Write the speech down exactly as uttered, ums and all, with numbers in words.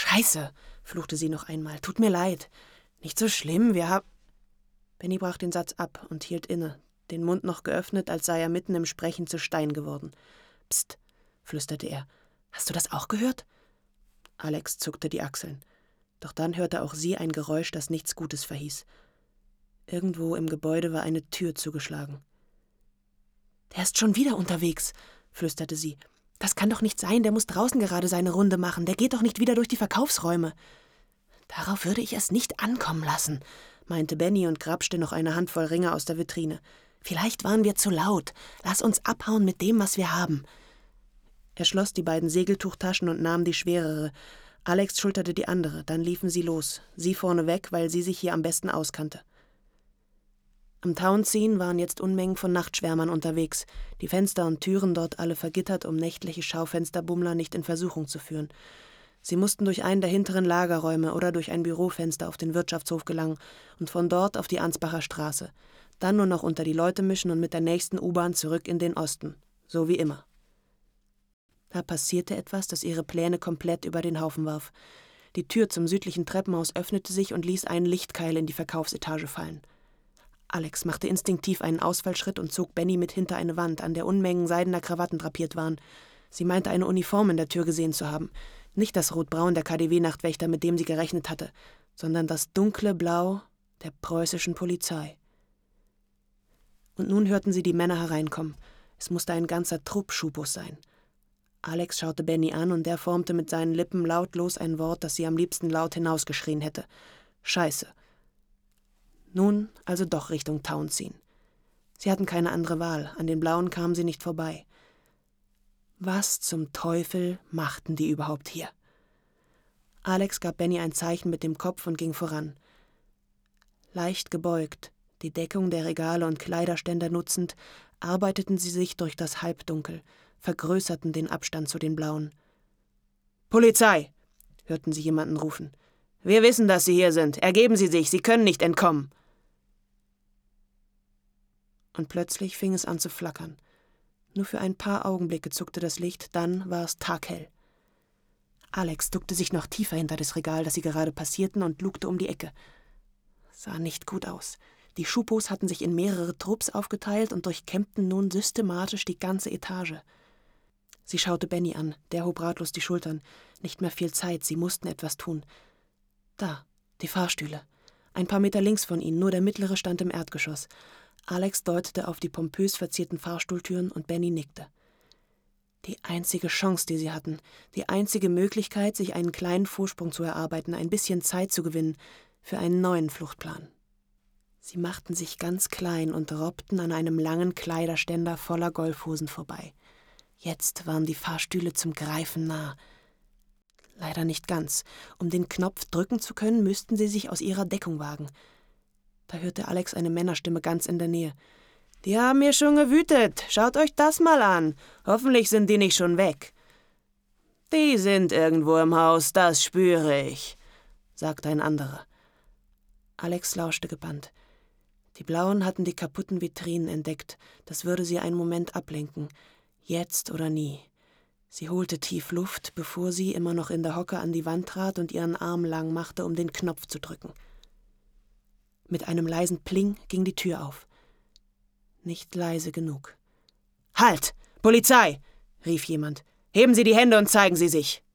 Scheiße, fluchte sie noch einmal. Tut mir leid. Nicht so schlimm, wir haben... Benny brach den Satz ab und hielt inne, den Mund noch geöffnet, als sei er mitten im Sprechen zu Stein geworden. Psst, flüsterte er. Hast du das auch gehört? Alex zuckte die Achseln. Doch dann hörte auch sie ein Geräusch, das nichts Gutes verhieß. Irgendwo im Gebäude war eine Tür zugeschlagen. »Der ist schon wieder unterwegs«, flüsterte sie. »Das kann doch nicht sein, der muss draußen gerade seine Runde machen. Der geht doch nicht wieder durch die Verkaufsräume.« »Darauf würde ich es nicht ankommen lassen«, meinte Benny und grapschte noch eine Handvoll Ringe aus der Vitrine. »Vielleicht waren wir zu laut. Lass uns abhauen mit dem, was wir haben.« Er schloss die beiden Segeltuchtaschen und nahm die schwerere. Alex schulterte die andere, dann liefen sie los, sie vorneweg, weil sie sich hier am besten auskannte. Am Townsend waren jetzt Unmengen von Nachtschwärmern unterwegs, die Fenster und Türen dort alle vergittert, um nächtliche Schaufensterbummler nicht in Versuchung zu führen. Sie mussten durch einen der hinteren Lagerräume oder durch ein Bürofenster auf den Wirtschaftshof gelangen und von dort auf die Ansbacher Straße. Dann nur noch unter die Leute mischen und mit der nächsten U-Bahn zurück in den Osten. So wie immer. Da passierte etwas, das ihre Pläne komplett über den Haufen warf. Die Tür zum südlichen Treppenhaus öffnete sich und ließ einen Lichtkeil in die Verkaufsetage fallen. Alex machte instinktiv einen Ausfallschritt und zog Benny mit hinter eine Wand, an der Unmengen seidener Krawatten drapiert waren. Sie meinte, eine Uniform in der Tür gesehen zu haben. Nicht das Rot-Braun der K D W-Nachtwächter, mit dem sie gerechnet hatte, sondern das dunkle Blau der preußischen Polizei. Und nun hörten sie die Männer hereinkommen. Es musste ein ganzer Trupp Schupos sein. Alex schaute Benny an und der formte mit seinen Lippen lautlos ein Wort, das sie am liebsten laut hinausgeschrien hätte. Scheiße. Nun also doch Richtung Townsend. Sie hatten keine andere Wahl, an den Blauen kamen sie nicht vorbei. Was zum Teufel machten die überhaupt hier? Alex gab Benny ein Zeichen mit dem Kopf und ging voran. Leicht gebeugt, die Deckung der Regale und Kleiderständer nutzend, arbeiteten sie sich durch das Halbdunkel, vergrößerten den Abstand zu den Blauen. »Polizei!« hörten sie jemanden rufen. »Wir wissen, dass Sie hier sind. Ergeben Sie sich, Sie können nicht entkommen.« Und plötzlich fing es an zu flackern. Nur für ein paar Augenblicke zuckte das Licht, dann war es taghell. Alex duckte sich noch tiefer hinter das Regal, das sie gerade passierten, und lugte um die Ecke. Sah nicht gut aus. Die Schupos hatten sich in mehrere Trupps aufgeteilt und durchkämmten nun systematisch die ganze Etage. Sie schaute Benny an, der hob ratlos die Schultern. Nicht mehr viel Zeit, sie mussten etwas tun. Da, die Fahrstühle. Ein paar Meter links von ihnen, nur der mittlere stand im Erdgeschoss. Alex deutete auf die pompös verzierten Fahrstuhltüren und Benny nickte. Die einzige Chance, die sie hatten, die einzige Möglichkeit, sich einen kleinen Vorsprung zu erarbeiten, ein bisschen Zeit zu gewinnen für einen neuen Fluchtplan. Sie machten sich ganz klein und robbten an einem langen Kleiderständer voller Golfhosen vorbei. Jetzt waren die Fahrstühle zum Greifen nah. Leider nicht ganz. Um den Knopf drücken zu können, müssten sie sich aus ihrer Deckung wagen. Da hörte Alex eine Männerstimme ganz in der Nähe. »Die haben hier schon gewütet. Schaut euch das mal an. Hoffentlich sind die nicht schon weg.« »Die sind irgendwo im Haus, das spüre ich«, sagte ein anderer. Alex lauschte gebannt. Die Blauen hatten die kaputten Vitrinen entdeckt. Das würde sie einen Moment ablenken. Jetzt oder nie. Sie holte tief Luft, bevor sie, immer noch in der Hocke, an die Wand trat und ihren Arm lang machte, um den Knopf zu drücken. Mit einem leisen Pling ging die Tür auf. Nicht leise genug. »Halt! Polizei!« rief jemand. »Heben Sie die Hände und zeigen Sie sich!«